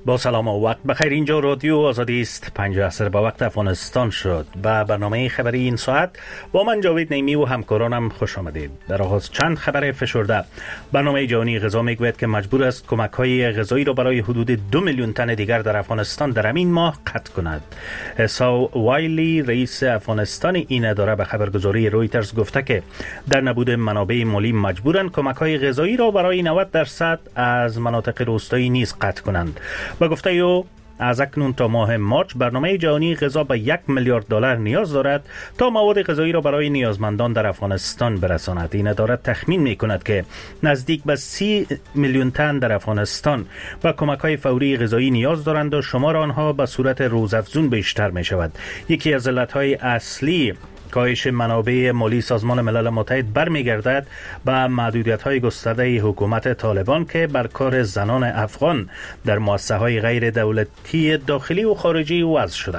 با سلام و وقت بخیر. اینجا رادیو آزادی است. 5 عصر با وقت افغانستان شد و برنامه خبری این ساعت با من جاوید نیمی و همکارانم خوش آمدید. در آغاز چند خبر فشرده. برنامه جهانی غذا میگوید که مجبور است کمک‌های غذایی را برای حدود 2 میلیون تن دیگر در افغانستان در همین ماه قطع کند. اساو وایلی رئیس افغانستان این اداره به خبرگزاری رویترز گفته که در نبود منابع مالی مجبورند کمک‌های غذایی را برای 90% از مناطق روستایی نیز قطع کنند. و گفته او از اکنون تا ماه مارچ برنامه جهانی غذا به 1 میلیارد دلار نیاز دارد تا مواد غذایی را برای نیازمندان در افغانستان برساند. این اداره تخمین می کند که نزدیک به 30 میلیون تن در افغانستان به کمک‌های فوری غذایی نیاز دارند و شمار آنها به صورت روزافزون بیشتر می شود. یکی از علتهای اصلی کاهش منابع مالی سازمان ملل متحد برمیگردد به محدودیت‌های گسترده حکومت طالبان که بر کار زنان افغان در مؤسسه‌های غیر دولتی داخلی و خارجی وضع شده.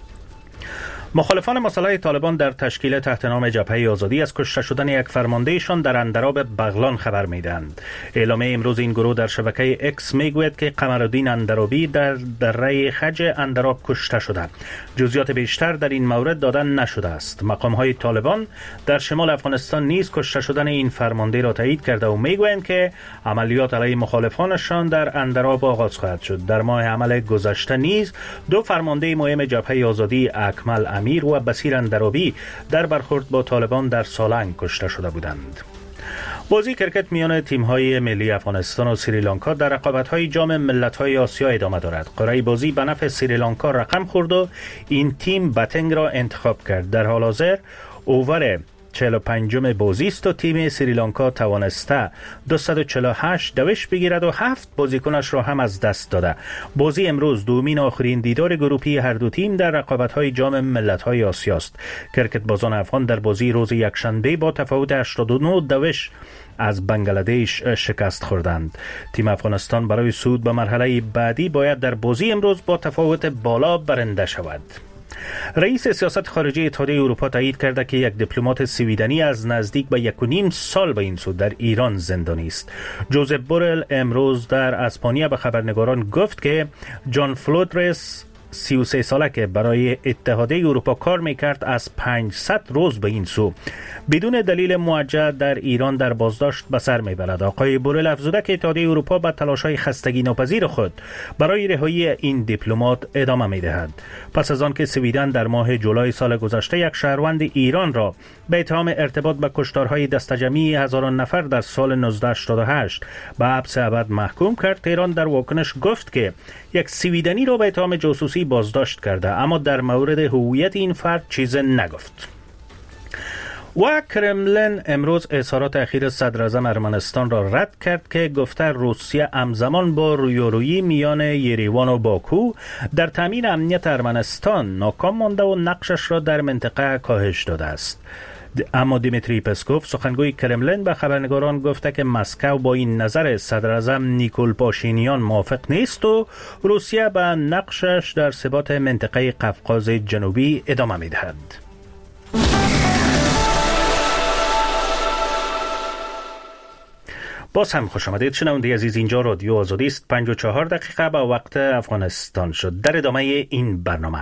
مخالفان مصالحه طالبان در تشکیل تحت نام جبهه آزادی از کشته شدن یک فرماندهشان در اندراب بغلان خبر میدهند. اعلامیه امروز این گروه در شبکه اکس میگوید که قمرالدین اندرابی در دره خج اندراب کشته شده. جزئیات بیشتر در این مورد دادن نشده است. مقام‌های طالبان در شمال افغانستان نیز کشته شدن این فرمانده را تایید کرده و میگویند که عملیات علیه مخالفانشان در اندراب آغاز خواهد شد. در ماه حمل گذشته نیز 2 فرمانده مهم جبهه آزادی اکمل امیر و بصیر اندرابی در برخورد با طالبان در سالنگ کشته شده بودند. بازی کرکت میان تیم‌های ملی افغانستان و سریلانکا در رقابت‌های جام ملت‌های آسیا ادامه دارد. قرعه بازی به نفع سریلانکا رقم خورد و این تیم باتنگ را انتخاب کرد. در حال حاضر اوور 45م بازی است و تیم سریلانکا توانسته 248 دوش بگیرد و 7 بازیکنش را هم از دست داده. بازی امروز دومین آخرین دیدار گروهی هر دو تیم در رقابت‌های جام ملت‌های آسیا است. کرکت بازان افغان در بازی روز یکشنبه با تفاوت 89 دوش از بنگلادش شکست خوردند. تیم افغانستان برای صعود به مرحله بعدی باید در بازی امروز با تفاوت بالا برنده شود. رئیس سیاست خارجی اتحادیه اروپا تایید کرده که یک دیپلمات سویدنی از نزدیک به 1.5 سال به این سو در ایران زندانی است. جوزف بورل امروز در اسپانیا به خبرنگاران گفت که جان فلودرس 33 ساله که برای اتحادیه اروپا کار میکرد از 500 روز به این سو بدون دلیل موجه در ایران در بازداشت به سر میبرد. آقای بورل افزوده که اتحادیه اروپا به تلاش‌های خستگی ناپذیر خود برای رهایی این دیپلمات ادامه میدهد. پس از آن که سویدن در ماه جولای سال گذشته یک شهروند ایران را به اتهام ارتباط به کشتارهای دسته‌جمعی هزاران نفر در سال 1988 به حبس ابد محکوم کرد، تهران در واکنش گفت که یک سویدنی را به اتهام جاسوسی بازداشت کرده، اما در مورد هویت این فرد چیز نگفت. و کرملین امروز اظهارات اخیر صدر اعظم ارمنستان را رد کرد که گفته روسیه همزمان با رویارویی میان یریوان و باکو در تامین امنیت ارمنستان ناکام مانده و نقشش را در منطقه کاهش داده است. اما دیمیتری پسکوف سخنگوی کرملین به خبرنگاران گفته که مسکو با این نظر صدر اعظم نیکول پاشینیان موافق نیست و روسیه به نقشش در ثبات منطقه قفقاز جنوبی ادامه می‌دهد. باز هم خوش آمدید شنونده عزیز. اینجا رادیو آزادی است. 54 دقیقه به وقت افغانستان شد. در ادامه این برنامه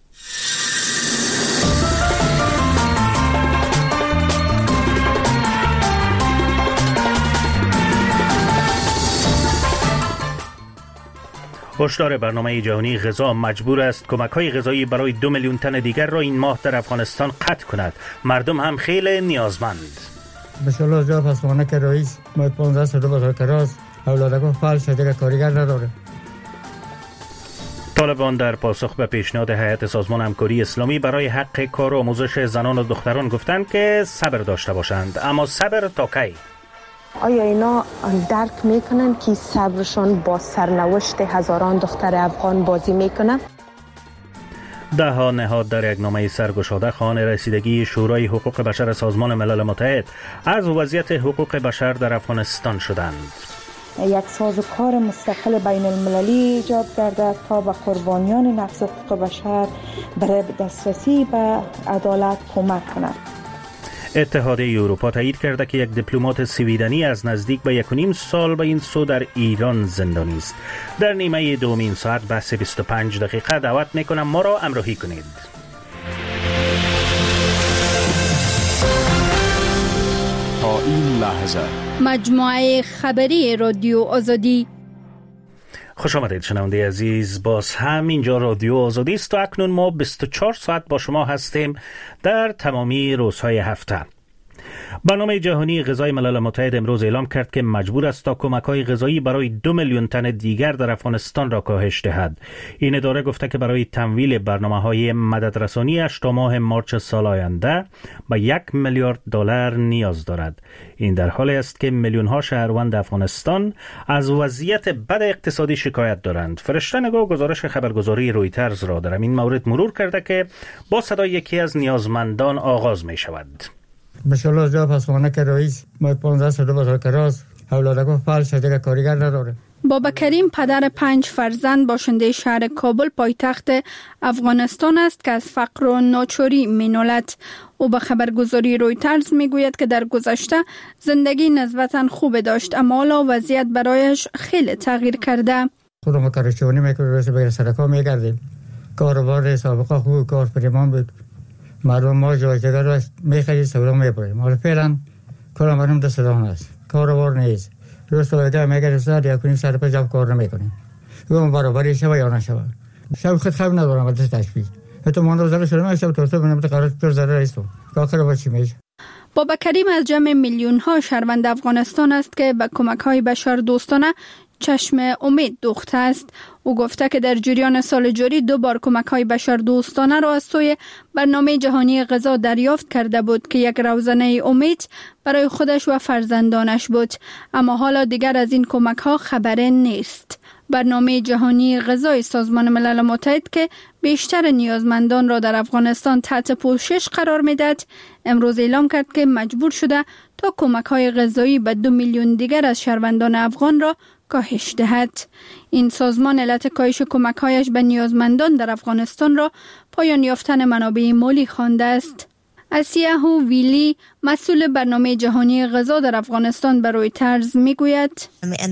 هشدار برنامه جهانی غذا مجبور است کمک‌های غذایی برای 2 میلیون تن دیگر را این ماه در افغانستان قطع کند. مردم هم خیلی نیازمند. بسیار جا پسمانه که رئیس ما 15 سال بازار کراست اولادگاه فعال شده کارگر نداره. طالبان در پاسخ به پیشنهاد هیئت سازمان همکاری اسلامی برای حق کار و آموزش زنان و دختران گفتند که صبر داشته باشند، اما صبر تا کی؟ آیا اینا درک میکنن که صبرشون با سرنوشت هزاران دختر افغان بازی میکنه؟ ده ها نهاد در یک نامه سرگشاده خواهان رسیدگی شورای حقوق بشر سازمان ملل متحد از وضعیت حقوق بشر در افغانستان شدند. یک سازوکار مستقل بین المللی ایجاد گردد تا به قربانیان نقض حقوق بشر برای دسترسی به عدالت کمک کند. اتحادیه اروپا تایید کرده که یک دیپلمات سویدنی از نزدیک به 1.5 سال به این سو در ایران زندانی است. در نیمه دومین ساعت بحث 25 دقیقه دعوت میکنم ما را همراهی کنید. تا این لحظه مجموعه خبری رادیو آزادی. خوش آمدید شنونده عزیز، باز هم اینجا رادیو آزادی است و اکنون ما 24 ساعت با شما هستیم در تمامی روزهای هفته. برنامه جهانی غذای ملل متحد امروز اعلام کرد که مجبور است تا کمک‌های غذایی برای 2 میلیون تن دیگر در افغانستان را کاهش دهد. این اداره گفته که برای تمویل برنامه‌های مددرسانی‌اش تا ماه مارچ سال آینده به 1 میلیارد دلار نیاز دارد. این در حالی است که میلیون‌ها شهروند افغانستان از وضعیت بد اقتصادی شکایت دارند. فرشته نگاه گزارش خبرگزاری رویترز را در این مورد مرور کرده که با صدای یکی از نیازمندان آغاز می‌شود. ماشاءالله جا پسمانه که رئیس ما 15 سال بازار کراس اولادکو فعال شده که کارگر نداره. بابا کریم پدر 5 فرزند باشنده شهر کابل پایتخت افغانستان است که از فقر و ناچاری مینالد. او به خبرگزاری رویترز میگوید که در گذشته زندگی نسبتاً خوب داشت اما حالا وضعیت برایش خیلی تغییر کرده. خودم کارشونی میکنم روز به سرکا میگردیم. کاروبار سابقه خوب کار پریمان بود. مردم ما جایزگر را میخرید سورا میبریم. حالا فعلا کارم برام دست دان است. کاروبار نیست. روز سویده میگرد ساعت 1.5 ساعت پر جب کار نمیکنیم. اون برابری شب یا نشب. شب خود خواب ندارم وقتی تشبیه. حتی من روزا شدم شب تو بنام قرار پر ذره است. آخر با چی میشه؟ بابا کریم از جمع میلیون ها شهروند افغانستان است که به کمک های بشر دوستانه چشم امید دوخته است. او گفته که در جریان سال جاری 2 بار کمک های بشر دوستانه را از سوی برنامه جهانی غذا دریافت کرده بود که یک روزنه امید برای خودش و فرزندانش بود، اما حالا دیگر از این کمک ها خبری نیست. برنامه جهانی غذای سازمان ملل متحد که بیشتر نیازمندان را در افغانستان تحت پوشش قرار میدهد، امروز اعلام کرد که مجبور شده تا کمک های غذایی به 2 میلیون دیگر از شهروندان افغان را کاهش دهد. این سازمان علت کاهش کمک‌هایش به نیازمندان در افغانستان را پایان یافتن منابع مالی خوانده است. اسیاهو ویلی مسئول برنامه جهانی غذا در افغانستان به رویترز میگوید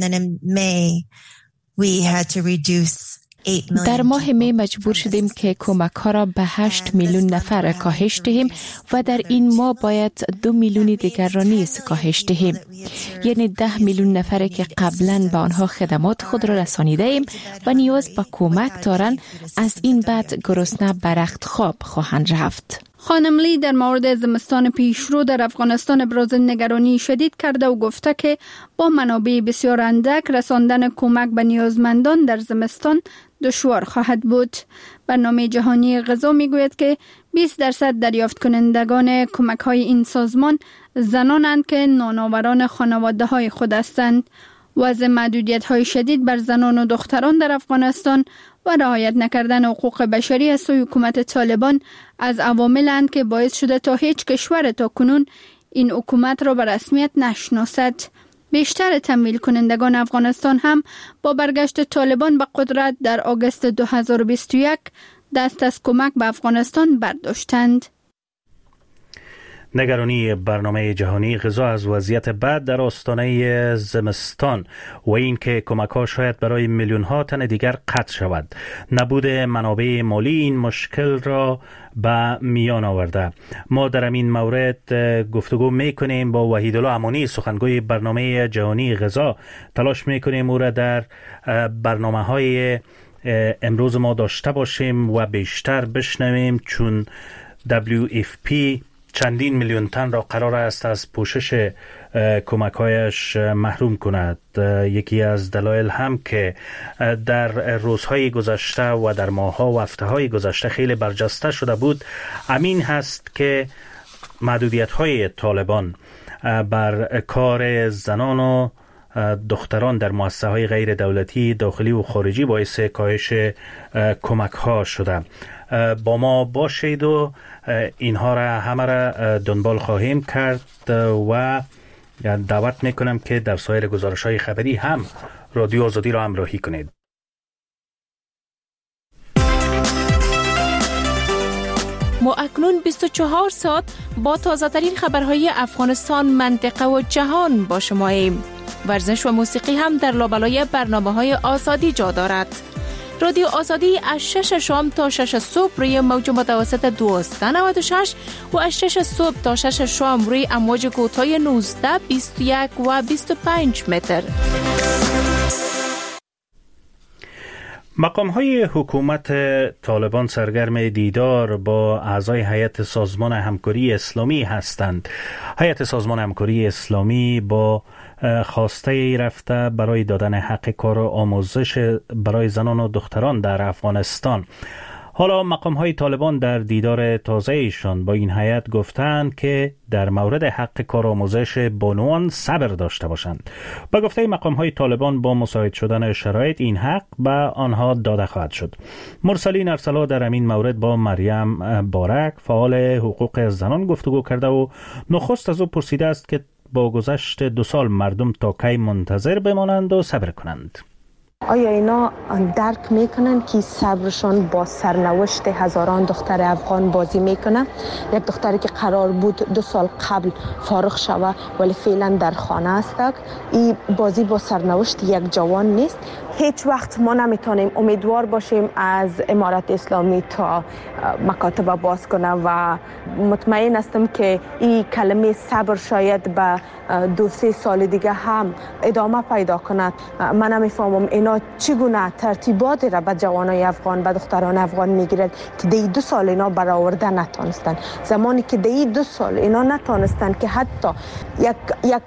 در ماه می مجبور شدیم که کمک ها را به 8 میلیون نفر کاهش دهیم و در این ماه باید 2 میلیون دیگر را نیز کاهش دهیم. یعنی 10 میلیون نفر که قبلا به آنها خدمات خود را رسانیده ایم و نیاز به کمک دارند، از این بعد گرسنه به رخت خواب خواهند رفت. خانم لی در مورد زمستان پیشرو در افغانستان ابراز نگرانی شدید کرده و گفته که با منابع بسیار اندک رساندن کمک به نیازمندان در زمستان دشوار خواهد بود. برنامه جهانی غذا میگوید که 20% دریافت کنندگان کمک های این سازمان زنانند که نانآوران خانواده های خود هستند. وضع محدودیت های شدید بر زنان و دختران در افغانستان و رعایت نکردن حقوق بشری از سوی حکومت طالبان از عواملند که باعث شده تا هیچ کشور تا کنون این حکومت را به رسمیت نشناسد. بیشتر تمویل کنندگان افغانستان هم با برگشت طالبان به قدرت در آگوست 2021 دست از کمک به افغانستان برداشتند. نگرانی برنامه جهانی غذا از وضعیت بد در آستانه زمستان و اینکه کمک‌ها شاید برای میلیون‌ها تن دیگر قطع شود. نبود منابع مالی این مشکل را به میان آورده. ما در این مورد گفتگو میکنیم با وحیدالله امانی، سخنگوی برنامه جهانی غذا. تلاش میکنیم او را در برنامه‌های امروز ما داشته باشیم و بیشتر بشنویم، چون WFP چندین میلیون تن را قرار است از پوشش کمک‌هایش محروم کند. یکی از دلایل هم که در روزهای گذشته و در ماه‌ها و هفته‌های گذشته خیلی برجسته شده بود همین هست که محدودیت‌های طالبان بر کار زنان و دختران در مؤسسه‌های غیر دولتی داخلی و خارجی باعث کاهش کمک‌ها شده. با ما باشید و اینها را همه را دنبال خواهیم کرد و دعوت میکنم که در سایر گزارش‌های خبری هم رادیو آزادی را همراهی کنید. ما اکنون 24 ساعت با تازه ترین خبرهای افغانستان، منطقه و جهان با شماییم. ورزش و موسیقی هم در لابلای برنامه‌های آزادی جا دارد. رادیو آزادی از 6 شام تا 6 صبح روی موج متوسط 1296 و از 6 صبح تا 6 شام روی امواج کوتاه 19، 21 و 25 متر. مقام‌های حکومت طالبان سرگرم دیدار با اعضای هیئت سازمان همکاری اسلامی هستند. هیئت سازمان همکاری اسلامی با خواسته رفته برای دادن حق کار و آموزش برای زنان و دختران در افغانستان. حالا مقام‌های طالبان در دیدار تازه‌ایشان با این هیئت گفتند که در مورد حق کار و آموزش بانوان صبر داشته باشند. با گفته مقام‌های طالبان با مساعد شدن شرایط این حق به آنها داده خواهد شد. مرسلین ارسلا در همین مورد با مریم بارک فعال حقوق زنان گفتگو کرده و نخست از او پرسیده است که با گذشت 2 سال مردم تا کی منتظر بمانند و صبر کنند. آیا اینا درک میکنن که صبرشان با سرنوشت هزاران دختر افغان بازی میکنه؟ یک دختری که قرار بود 2 سال قبل فارغ شوه ولی فعلا در خانه است. این بازی با سرنوشت یک جوان نیست. هیچ وقت ما نمیتونیم امیدوار باشیم از امارت اسلامی تا مکاتب باز کنه و مطمئن هستم که این کلمه صبر شاید به 2-3 سال دیگه هم ادامه پیدا کند. من نمیفهمم اینا چگونه ترتیباتی را به جوانای افغان، به دختران افغان میگیرد که دی 2 سال اینا برآورده نتونستن. زمانی که دی 2 سال اینا نتونستن که حتی یک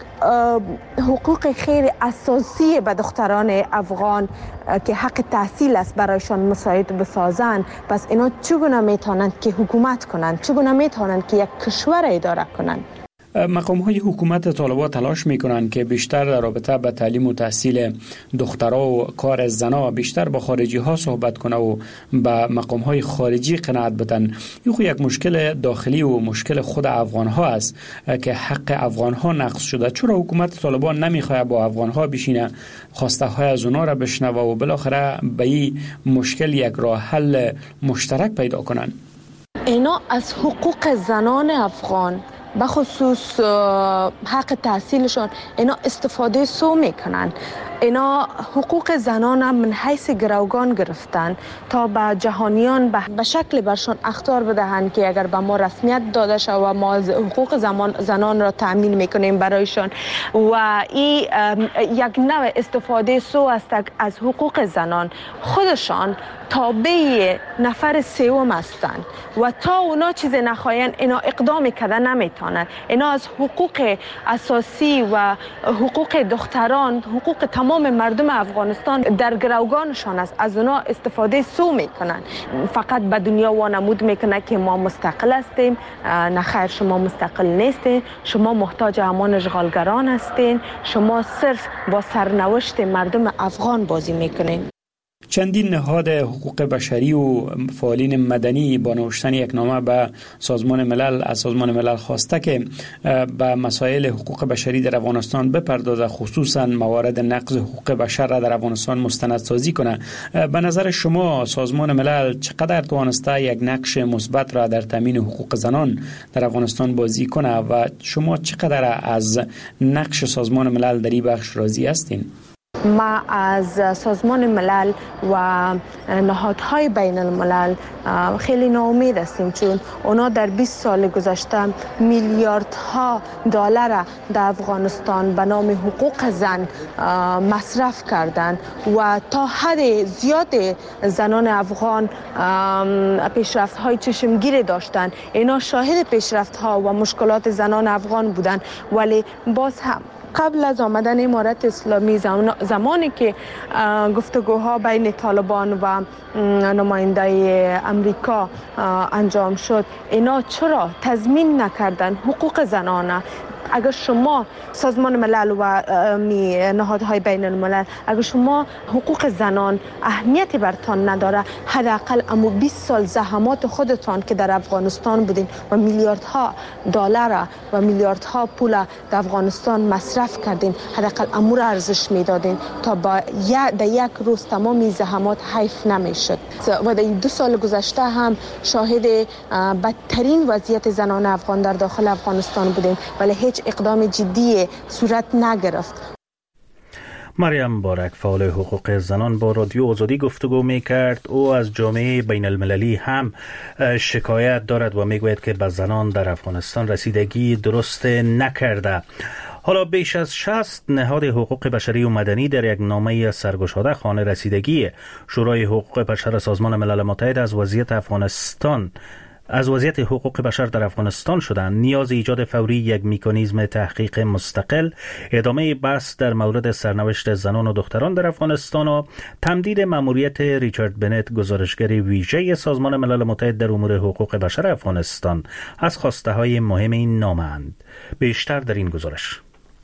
حقوق خیر اساسی به دختران افغان که حق تحصیل است برایشان مساعد بسازن، پس اینا چگونه میتونند که حکومت کنند؟ چگونه میتونند که یک کشور اداره کنند؟ مقام‌های حکومت طالبان تلاش می‌کنند که بیشتر در رابطه با تعلیم و تحصیل دخترها و کار زنها بیشتر با خارجی‌ها صحبت کنه و با مقام‌های خارجی قناعت بدن. یک مشکل داخلی و مشکل خود افغان‌ها است که حق افغان‌ها نقض شده. چرا حکومت طالبان نمی‌خواد با افغان‌ها بشینه، خواسته‌های از اونها را بشنوه و بالاخره به این مشکل یک راه حل مشترک پیدا کنند؟ اینا از حقوق زنان افغان به خصوص حق تحصیلشون اینا استفاده سو میکنن. اینا حقوق زنان من حیث گروگان گرفتن تا به جهانیان به شکل برشان اخطار بدهند که اگر به ما رسمیت داده شود و ما حقوق زنان را تأمین میکنیم برایشان و این یک نوع استفاده سو است از حقوق زنان. خودشان تابع نفر سوم هستند و تا اونا چیز نخواهند اینا اقدام کردن نمیتونن. اینا از حقوق اساسی و حقوق دختران، حقوق تمام مردم افغانستان در گروگانشان است، از اونا استفاده سو میکنن. فقط به دنیا وانمود میکنه که ما مستقل هستیم. نه خیر، شما مستقل نیستین، شما محتاج همان اشغالگران هستین، شما صرف با سرنوشت مردم افغان بازی میکنین. چندین نهاد حقوق بشری و فعالین مدنی با نوشتن یک نامه به سازمان ملل خواسته که به مسائل حقوق بشری در افغانستان بپردازه، خصوصا موارد نقض حقوق بشر را در افغانستان مستندسازی کنه. به نظر شما سازمان ملل چقدر توانسته یک نقش مثبت را در تامین حقوق زنان در افغانستان بازی کنه و شما چقدر از نقش سازمان ملل در این بخش راضی هستین؟ ما از سازمان ملل و نهادهای بین الملل خیلی ناامید هستیم، چون اونا در 20 سال گذشته میلیاردها دلار در افغانستان به نام حقوق زن مصرف کردند و تا حد زیاد زنان افغان پیشرفت‌های چشمگیری داشتند. اینا شاهد پیشرفت‌ها و مشکلات زنان افغان بودند، ولی باز هم قبل از آمدن امارت اسلامی زمانی که گفتگوها بین طالبان و نماینده امریکا انجام شد، اینا چرا تضمین نکردن حقوق زنانه؟ اگر شما سازمان ملل و نهادهای بین الملل، اگر شما حقوق زنان اهمیتی برتان نداره، حداقل اما 20 سال زحمات خودتان که در افغانستان بودین و میلیاردها دلار و میلیاردها پول در افغانستان مصرف پیشرفت کردین، حداقل امور ارزش میدادین تا با در یک روز تمام زحمات حیف نمیشد. و در 2 سال گذشته هم شاهد بدترین وضعیت زنان افغان در داخل افغانستان بودیم ولی هیچ اقدام جدی صورت نگرفت. مریم بارک، فعال حقوق زنان، با رادیو آزادی گفتگو میکرد. او از جامعه بین المللی هم شکایت دارد و میگوید که به زنان در افغانستان رسیدگی درست نکرده. حالا بیش از 60 نهاد حقوق بشری و مدنی در یک نامه سرگشاده خواهان رسیدگی شورای حقوق بشر سازمان ملل متحد از وضعیت حقوق بشر در افغانستان شدند. نیاز ایجاد فوری یک مکانیزم تحقیق مستقل، ادامه بحث در مورد سرنوشت زنان و دختران در افغانستان و تمدید مأموریت ریچارد بنت، گزارشگر ویژه سازمان ملل متحد در امور حقوق بشر افغانستان، از خواسته های مهم این نامه اند. بیشتر در این گزارش.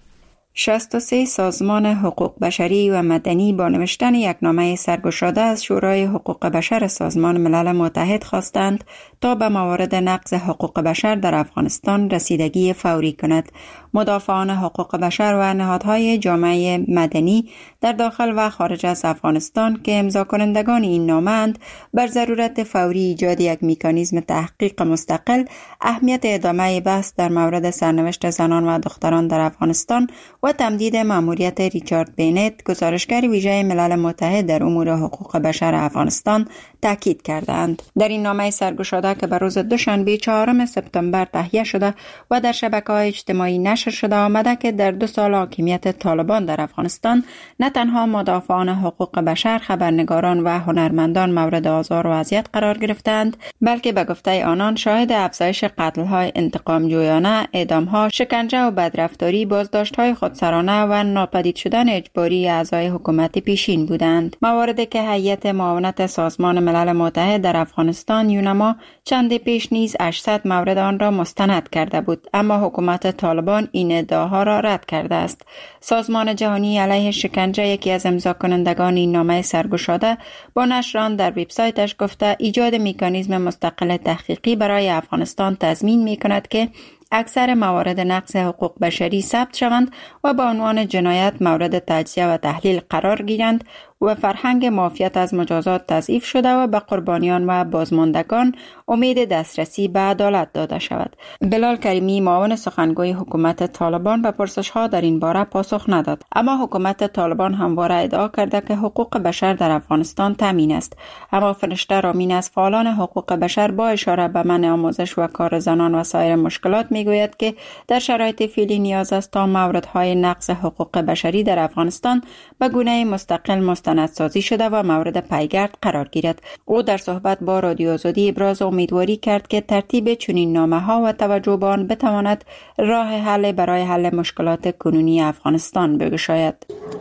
63 سازمان حقوق بشری و مدنی با نوشتن یک نامه سرگشاده از شورای حقوق بشر سازمان ملل متحد خواستند تا به موارد نقض حقوق بشر در افغانستان رسیدگی فوری کند. مدافعان حقوق بشر و نهادهای جامعه مدنی در داخل و خارج از افغانستان که امضا کنندگان این نامه اند، بر ضرورت فوری ایجاد یک مکانیزم تحقیق مستقل، اهمیت ادامه بحث در مورد سرنوشت زنان و دختران در افغانستان و تمدید مأموریت ریچارد بنت، گزارشگر ویژه ملل متحد در امور حقوق بشر افغانستان، تاکید کردند. در این نامه سرگشاده که بر روز دوشنبه 4 سپتامبر تهیه شده و در شبکه‌های اجتماعی نشر شده آمده که در 2 سال حاکمیت طالبان در افغانستان نه تنها مدافعان حقوق بشر، خبرنگاران و هنرمندان مورد آزار و اذیت قرار گرفتند، بلکه به گفته آنان شاهد افزایش قتل‌های انتقام جویانه، اعدام‌ها، شکنجه و بدرفتاری، بازداشت‌های خودسرانه و ناپدید شدن اجباری اعضای حکومت پیشین بودند. مواردی که هیئت معاونت سازمان ملل متحد در افغانستان یونما چند پیش نیز 800 مورد آن را مستند کرده بود، اما حکومت طالبان این ادعاها را رد کرده است. سازمان جهانی علیه شکنجه، یکی از امضا کنندگان این نامه سرگشاده، با نشر آن در وبسایتش گفته ایجاد مکانیزم مستقل تحقیقی برای افغانستان تضمین می‌کند که اکثر موارد نقض حقوق بشری ثبت شوند و با عنوان جنایت مورد تجزیه و تحلیل قرار گیرند و فرهنگ معافیت از مجازات تضعیف شده و به قربانیان و بازماندگان امید دسترسی به عدالت داده شود. بلال کریمی، معاون سخنگوی حکومت طالبان، به پرسش‌ها در این باره پاسخ نداد، اما حکومت طالبان همواره ادعا کرده که حقوق بشر در افغانستان تامین است. اما فرشته رامین از فعالان حقوق بشر با اشاره به منع آموزش و کار زنان و سایر مشکلات میگوید که در شرایط فعلی نیاز است تا موردهای نقض حقوق بشری در افغانستان به گونه مستقل مستندسازی شده و مورد پیگرد قرار گیرد. او در صحبت با رادیو آزادی ابراز امیدواری کرد که ترتیب چنین نامه‌ها و توجه به آن بتواند راه حل برای حل مشکلات کنونی افغانستان بگشاید.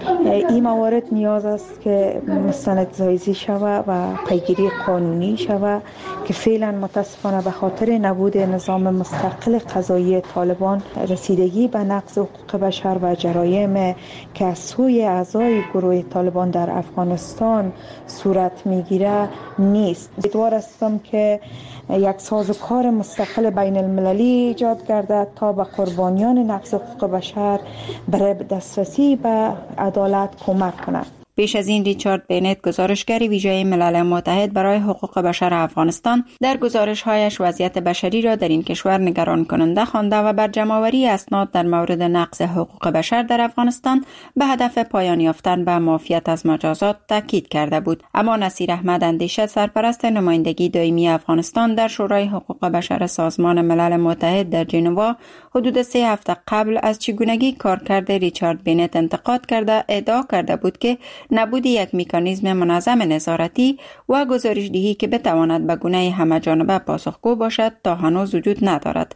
این موارد نیاز است که مستندسازی شود و پیگیری قانونی شود که فعلا متاسفانه به خاطر نبود نظام مستقل قضایی طالبان رسیدگی به نقض حقوق بشر و جرایم که از سوی اعضای گروه طالبان در افغانستان صورت میگیره نیست. امیدوار هستم که یک سازوکار مستقل بین المللی ایجاد گردد تا به قربانیان نقض حقوق بشر برای دسترسی به عدالت کمک کند. پیش از این ریچارد بنت، گزارشگر ویژه ملل متحد برای حقوق بشر افغانستان، در گزارش‌هایش وضعیت بشری را در این کشور نگران کننده خوانده و بر جمع‌آوری اسناد در مورد نقض حقوق بشر در افغانستان به هدف پایان یافتن به معافیت از مجازات تاکید کرده بود. اما نصیر احمد اندیشه، سرپرست نمایندگی دائمی افغانستان در شورای حقوق بشر سازمان ملل متحد در ژنوا، حدود 3 هفته قبل از چگونگی کارکرد ریچارد بنت انتقاد کرده ادعا کرده بود که نبود یک مکانیزم منظم نظارتی و گزارش‌دهی که بتواند به گونه همه‌جانبه پاسخگو باشد تا هنوز وجود ندارد.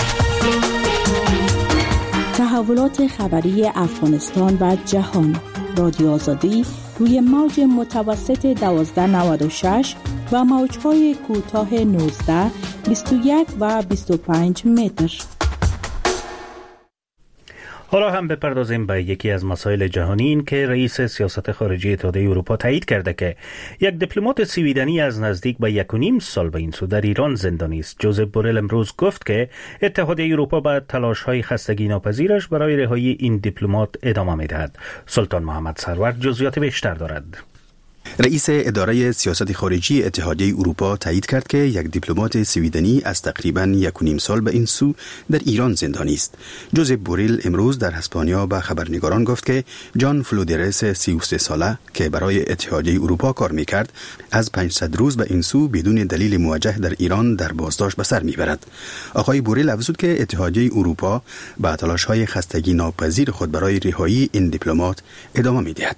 تحولات خبری افغانستان و جهان، رادیو آزادی روی موج متوسط 1296 و موج‌های کوتاه 19، 21 و 25 متر. حالا هم بپردازیم به یکی از مسائل جهانی، این که رئیس سیاست خارجی اتحادیه اروپا تایید کرده که یک دیپلمات سویدنی از نزدیک به 1.5 سال به این سو در ایران زندانی است. جوزف بوریل امروز گفت که اتحادیه اروپا به تلاش‌های خستگی ناپذیرش برای رهایی این دیپلمات ادامه می‌دهد. سلطان محمد سرور جزئیات بیشتر دارد. رئیس اداره سیاست خارجی اتحادیه اروپا تایید کرد که یک دیپلمات سویدنی از تقریباً 1.5 سال به این سو در ایران زندانی است. جوزف بوریل امروز در اسپانیا به خبرنگاران گفت که جان فلودرس 33 ساله که برای اتحادیه اروپا کار می‌کرد از 500 روز به این سو بدون دلیل موجه در ایران در بازداشت به سر می‌برد. آقای بوریل افزود که اتحادیه اروپا به تلاش‌های خستگی ناپذیر خود برای رهایی این دیپلمات ادامه می‌دهد.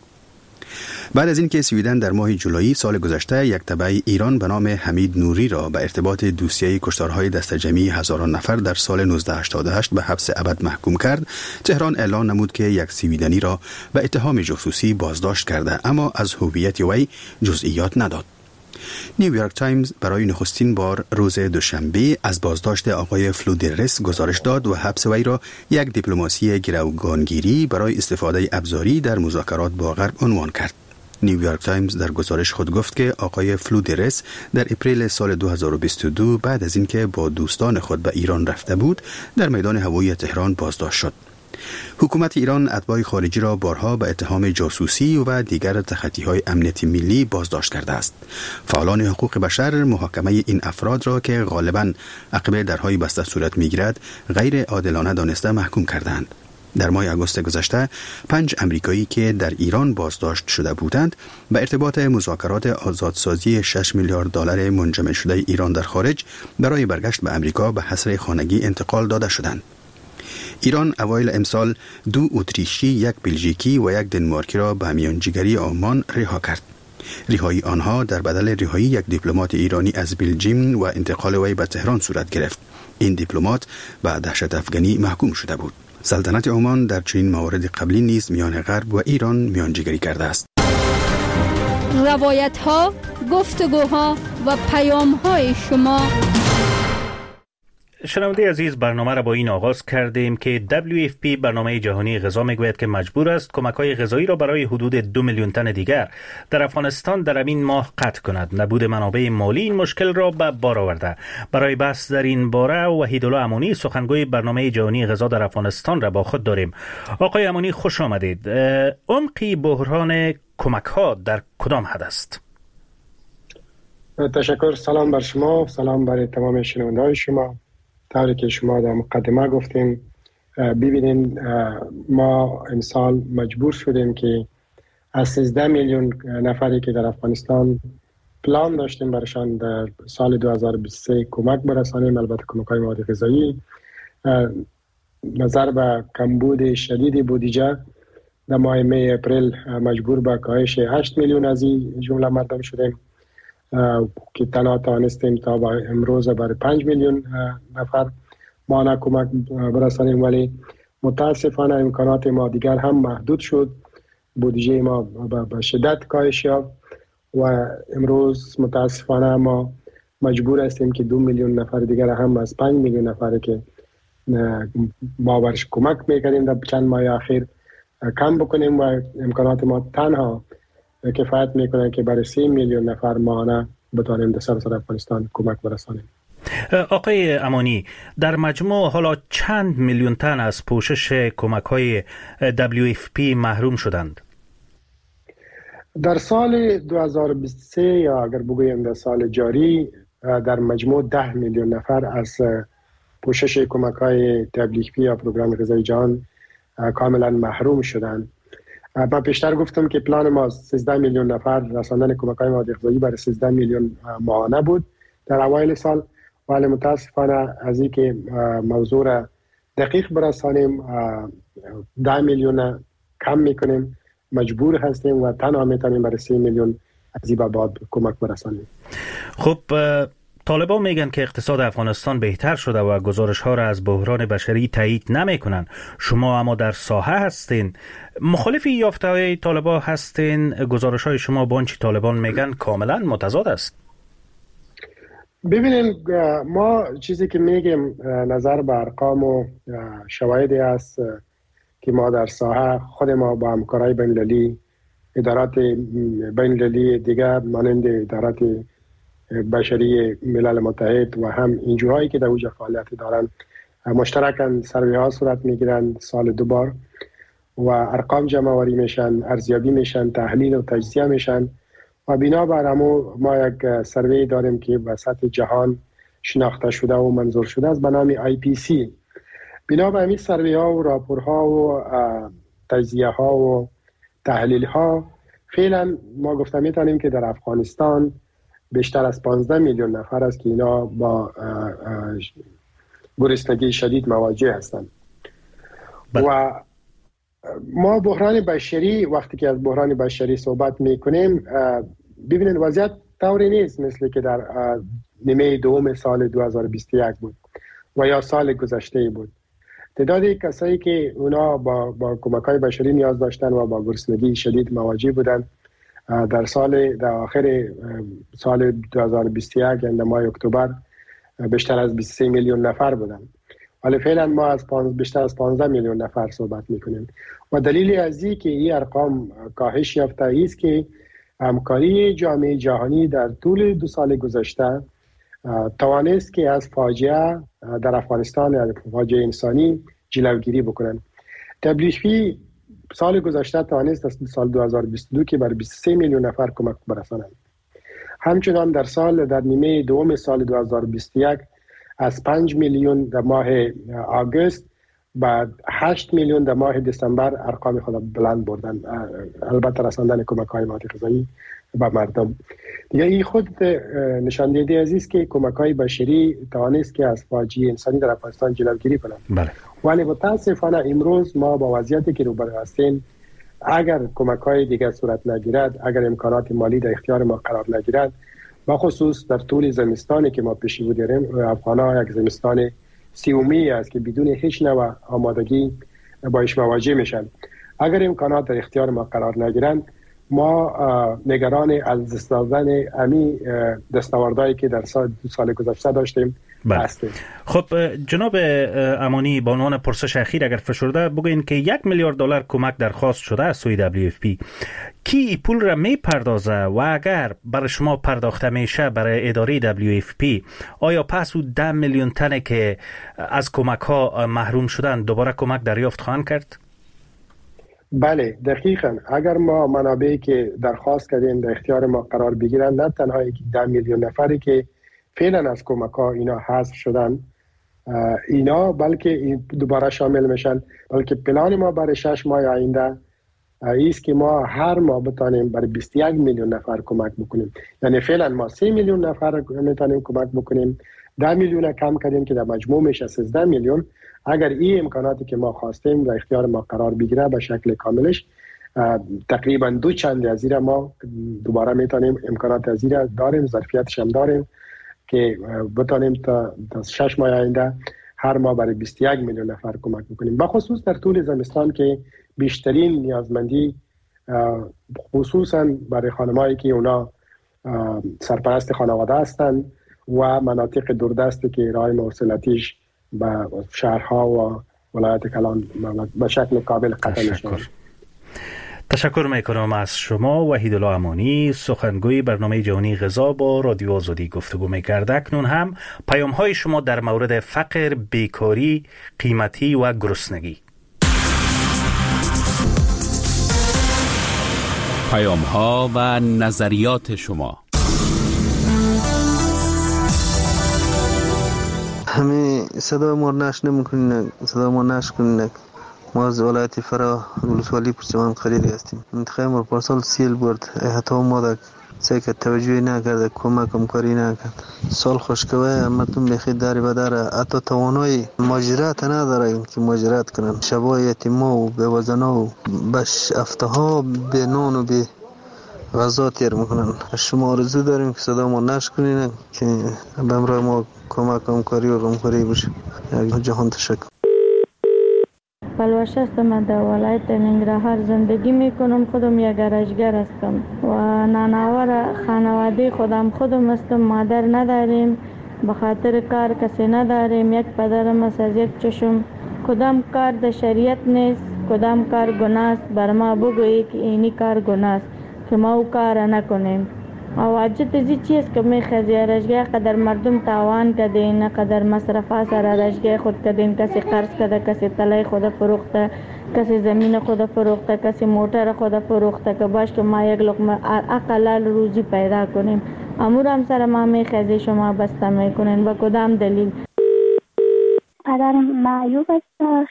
بعد از اینکه سویدن در ماه جولای سال گذشته یک تبع ایران به نام حمید نوری را به ارتباط دوسیه کشتارهای دسته جمعی هزاران نفر در سال 1988 به حبس ابد محکوم کرد، تهران اعلان نمود که یک سویدنی را به اتهام جاسوسی بازداشت کرده، اما از هویت وی جزئیات نداد. نیویورک تایمز برای نخستین بار روز دوشنبه از بازداشت آقای فلودرس گزارش داد و حبس وی را یک دیپلماسی گروگانگیری برای استفاده ابزاری در مذاکرات با غرب عنوان کرد. نیویورک تایمز در گزارش خود گفت که آقای فلودرس در اپریل سال 2022 بعد از اینکه با دوستان خود به ایران رفته بود در میدان هوایی تهران بازداشت شد. حکومت ایران اتباع خارجی را بارها به اتهام جاسوسی و دیگر تخطی‌های امنیتی ملی بازداشت کرده است. فعالان حقوق بشر محاکمه این افراد را که غالباً عقب درهای بسته صورت می‌گیرد غیر عادلانه دانسته محکوم کردند. در ماه آگوست گذشته 5 امریکایی که در ایران بازداشت شده بودند به ارتباط مذاکرات آزادسازی 6 میلیارد دلار منجمد شده ایران در خارج برای برگشت به امریکا به حصر خانگی انتقال داده شدند. ایران اوایل امسال 2 اتریشی، 1 بلژیکی و 1 دنمارکی را به میانجیگری آلمان رها کرد. رهایی آنها در بدل رهایی یک دیپلمات ایرانی از بلژیم و انتقال وی به تهران صورت گرفت. این دیپلمات به دهشت افغانی محکوم شده بود. سلطنت عمان در چنین موارد قبلی نیز میان غرب و ایران میانجیگری کرده است. روایت‌ها، گفتگوها و پیام‌های شما. شنونده عزیز، برنامه را با این آغاز کردیم که WFP برنامه جهانی غذا میگوید که مجبور است کمک‌های غذایی را برای حدود 2 میلیون تن دیگر در افغانستان در این ماه قطع کند. نبود منابع مالی این مشکل را به بار آورده. برای بحث در این باره وحیدالله امانی، سخنگوی برنامه جهانی غذا در افغانستان را با خود داریم. آقای امانی خوش آمدید. عمق بحران کمک‌ها در کدام حد است؟ تشکر. سلام بر شما، سلام برای تمام شنونده‌های شما. طوری که شما در مقدمه گفتیم، ببینید ما امسال مجبور شدیم که از 13 میلیون نفری که در افغانستان پلان داشتیم برشان در سال 2023 کمک برسانیم، البته کمک‌های مواد غذایی، نظر به کمبود شدید بودجه در ماه می اپریل مجبور به کاهش 8 میلیون از این جمله مردم شدیم که تنها توانستیم تا با امروز برای 5 میلیون نفر ما کمک برسانیم، ولی متاسفانه امکانات ما دیگر هم محدود شد. بودجه ما به شدت کاهش یافت و امروز متاسفانه ما مجبور هستیم که 2 میلیون نفر دیگر هم از 5 میلیون نفری که ما برش کمک میکنیم در چند ماه اخیر کم بکنیم و امکانات ما تنها کفایت میکنه که برای 3 میلیون نفر ماهانه بتوانیم در سراسر افغانستان کمک برسانیم. آقای امانی، در مجموع حالا چند میلیون تن از پوشش کمک‌های WFP محروم شدند؟ در سال 2023 یا اگر بگویم در سال جاری در مجموع 10 میلیون نفر از پوشش کمک‌های WFP یا پروگرام غذای جهان کاملا محروم شدند. من پیشتر گفتم که پلان ما 13 میلیون نفر رساندن کمک‌های مواد غذایی برای 13 میلیون ماهانه بود در اوایل سال، ولی متاسفانه از اینکه موضوع را دقیق برسانیم 10 میلیون کم میکنیم، مجبور هستیم و تنها میتونیم برای 3 میلیون از این بعد کمک برسانیم. خب طالبان میگن که اقتصاد افغانستان بهتر شده و گزارش ها را از بحران بشری تایید نمیکنن. شما اما در ساحه هستین، مخالف یافته های طالبان هستین؟ گزارش های شما با آنچه طالبان میگن کاملا متضاد است. ببینید، ما چیزی که میگیم نظر به ارقام و شواهدی است که ما در ساحه خود ما با همکارای بین‌المللی، ادارات بین‌المللی دیگر مانند ادارات بشری ملل متحد و هم اینجورهایی که در اوج فعالیت دارند مشترکاً سروی ها صورت میگیرند سال 2 بار و ارقام جمع آوری میشن، ارزیابی میشن، تحلیل و تجزیه میشن و بنابر همو ما یک سروی داریم که به سطح جهان شناخته شده و منظور شده است به نام IPC. بنابر همین سروی ها و راپورها و تجزیه ها و تحلیل ها فعلا ما گفته میتونیم که در افغانستان بیشتر از 15 میلیون نفر است که اینا با گرسنگی شدید مواجه هستند. و ما بحران بشری، وقتی که از بحران بشری صحبت میکنیم ببینید وضعیت طوری نیست مثل که در نیمه دوم سال 2021 بود و یا سال گذشته بود. تعدادی کسایی که اونا با کمک‌های بشری نیاز داشتن و با گرسنگی شدید مواجه بودن در آخر سال 2021 یعنی ماه اکتبر بیشتر از 23 میلیون نفر بودن. ولی فعلا ما از بیشتر از 15 میلیون نفر صحبت میکنیم و دلیل از این که این ارقام کاهش یافته است که همکاری جامعه جهانی در طول 2 سال گذشته توانست که از فاجعه در افغانستان یعنی فاجعه انسانی جلوگیری بکنن. WFP سال گذشته توانست از سال 2022 که بر 23 میلیون نفر کمک برسانند. همچنان در نیمه دوم سال 2021 از 5 میلیون در ماه آگوست بعد 8 میلیون در ماه دسامبر ارقام خود بلند بردن، البته رساندن کمک‌های مواد غذایی به مردم. دیگه این خود نشان دهنده است که کمک‌های بشری توانست که از فاجعه انسانی در افغانستان جلوگیری کنند. بله. ولی متاسفانه امروز ما با وضعیتی که روبرو هستیم اگر کمک‌های دیگر صورت نگیرد، اگر امکانات مالی در اختیار ما قرار نگیرد، با خصوص در طول زمستانی که ما پیش رو داریم، افغان‌ها یک زمستان سیومی است که بدون هیچ نوع آمادگی باش مواجه میشن. اگر امکانات در اختیار ما قرار نگیرند ما نگران از دست دادن امی دستاوردهایی که در دو سال گذشته داشتیم هستیم. خب جناب امانی، با عنوان پرسش اخیر اگر فشرده بگوین که $1 میلیارد کمک درخواست شده از سوی WFP، کی پول را می پردازه و اگر برای شما پرداخته میشه برای اداره WFP آیا پس او 10 میلیون تنه که از کمک ها محروم شدن دوباره کمک دریافت خواهند کرد؟ بله دقیقاً. اگر ما منابعی که درخواست کردیم در اختیار ما قرار بگیرن، نه تنها 10 میلیون نفری که فعلا از کمک ها اینا حذف شدن اینا، بلکه دوباره شامل میشن، بلکه پلان ما برای 6 ماه آینده ایست که ما هر ماه بتانیم برای 21 میلیون نفر کمک بکنیم. یعنی فعلا ما 3 میلیون نفر میتونیم کمک بکنیم، 10 میلیون کم کردیم که در مجموع میشه 13 میلیون. اگر این امکاناتی که ما خواستیم در اختیار ما قرار بگیره به شکل کاملش، تقریبا 2 چند از این ما دوباره میتونیم امکانات از این داریم، ظرفیتش هم داریم که بتانیم تا 6 ماه آینده هر ماه برای 21 میلیون نفر کمک بکنیم. بخصوص در طول زمستان که بیشترین نیازمندی خصوصا برای خانمایی که اونا سرپرست خانواده هستند و مناطق دوردستی که راه مواصلاتیش به شهرها و ولایت کلان به شکل کامل قطع میشه. تشکر میکنم از شما. وحید الله امانی، سخنگوی برنامه جهانی غذا، با رادیو آزادی گفتگو میکرده. اکنون هم پیام های شما در مورد فقر، بیکاری، قیمتی و گرسنگی. پیام ها و نظریات شما. همه صدا ما نشر نمیکنین، صدا ما نشر کنین. ما از ولایت فرا ولسوالی پرچمان قریری هستیم. منطقه ما پارسال سیل برد، حتی ما در سیکه توجهی نکرده، کمکم کاری نکرد. سال خوشکوه مردم بخید داری بداره، حتی توانایی ماجرات نداره که ماجرات کنن. شبای یتیما و بیوزنا و بش افتها به نان و به غذا تیر میکنن. شما آرزو داریم که صدا ما نشر کنین که به امرای ما کمکم کاری و غمخوری بشه. جهان تشکر. پلوش هستم، من در ولایت ننگرهار زندگی میکنم. خودم یک گرجگر هستم و نانآور خانواده خودم هستم. مادر نداریم، به خاطر کار کسی نداریم. یک پدرم است از یک چشم. کدام کار در شریعت نیست کدام کار گناه است بر ما بگویی که اینی کار گناه است که ما او کار نکنیم. او حاجت زی چیز که میخوازی رشگاه قدر مردم تاوان کدین، قدر مصرفا سر رشگاه خود کدین، کسی قرض کده، کسی طلای خود فروخته، کسی زمین خود فروخته، کسی موتر خود فروخته که باش که ما یک لقمه اقلال روزی پیدا کنیم. امور هم سر ما میخوازی شما بسته میکنین. با کدام دلیل؟ پدرم معیوب است،